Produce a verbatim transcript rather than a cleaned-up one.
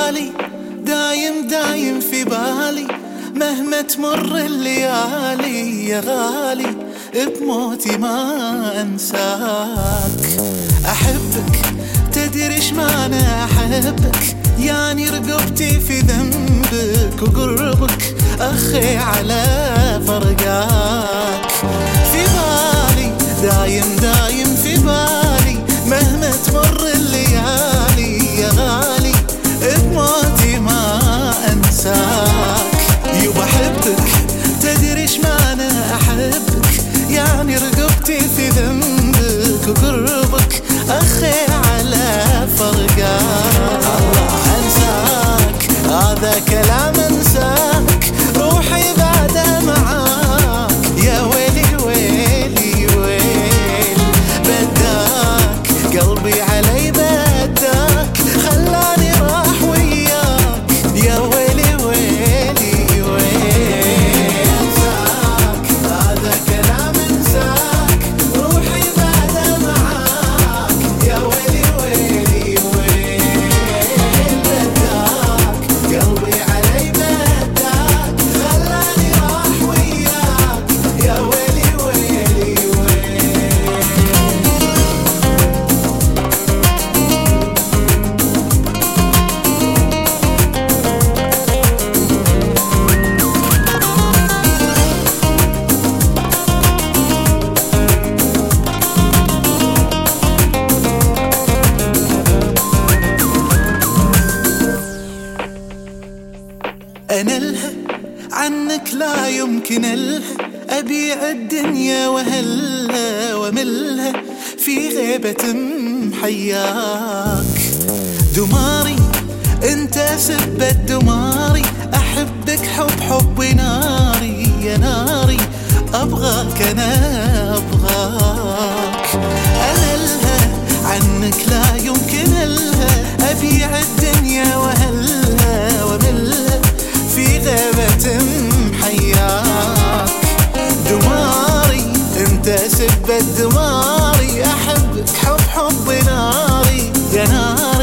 بالي دايم دايم في بالي مهما تمر الليالي يا غالي بموتي ما أنساك. أحبك تدري ايش معنى أحبك، يعني رقبتي في ذنبك وقربك أخي على فرقاك. في بالي دايم دايم في بالي مهما تمر الليالي يا غالي بموتي ما أنساك. يبا أحبك تدري ايش معنى أحبك، يعني رقبتي في ذنبك وقربك أخي على فرقاك. الله أنساك هذا كلام أنساك، روحي بعدها معاك يا ويلي ويلي ويل. بداك قلبي علي بداك خلاني راح وياك يا ويلي ويلي ويل. أنساك هذا كلام أنساك، روحي بعدها معاك يا ويلي ويلي ويل. بداك قلبي علي بداك خلاني راح وياك يا ويلي ويلي ويل. أنا لها عنك لا يمكن ألها، أبيع الدنيا وهلها وملها في غيبة محياك. دماري انت سبت دماري، أحبك حب حبي ناري يا ناري، أبغاك أنا أبغاك. أنا لها عنك لا يمكن ألها، أبيع الدنيا وهلها وملها في غيبة محياك. دماري انت سبت دماري، أحبك حب حب ناري يا ناري،